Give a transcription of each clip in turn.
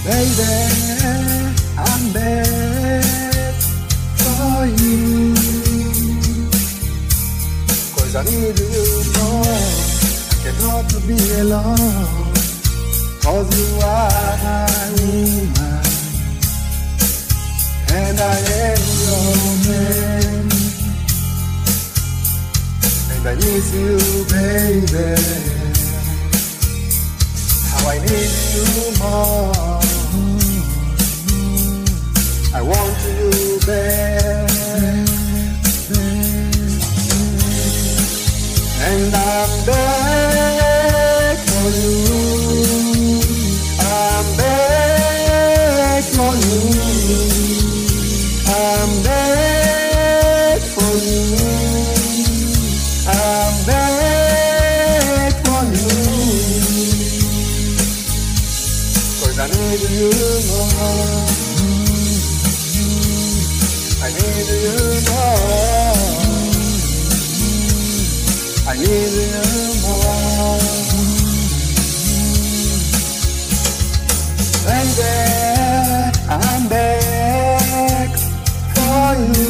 Baby, I'm back for you, 'cause I need you more. I cannot be alone, 'cause you are my woman and I am your man. And I miss you, baby. How I need you more. I want you back. And I'm back for you. I'm back for you. I'm back for you. I'm back for you. 'Cause I need you more. I need you more. I need you more. Baby, I'm back for you,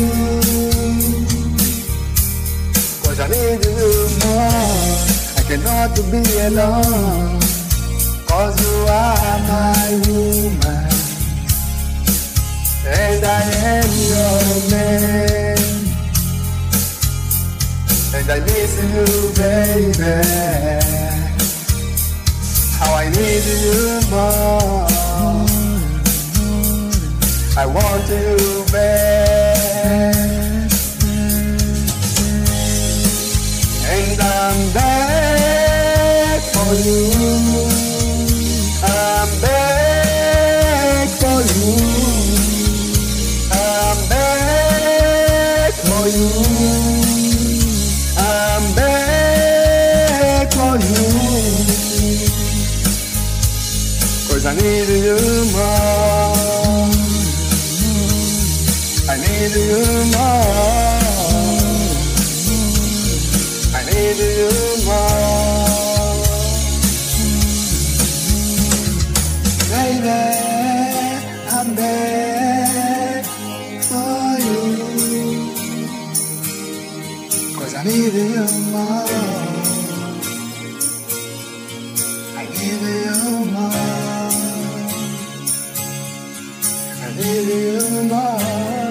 'cause I need you more. I cannot be alone, 'cause you are my woman and I am your man. And I miss you, baby. How I need you more. I want you back. And I'm back for you. I'm back for you. I'm back for you. I'm back for you. 'Cause I need you more. I need you more. I need you more. Baby, I'm back for you, 'cause I need you more. I need you more. I need you more.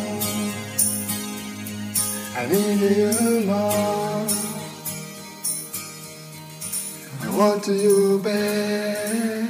I need you more. I want you back.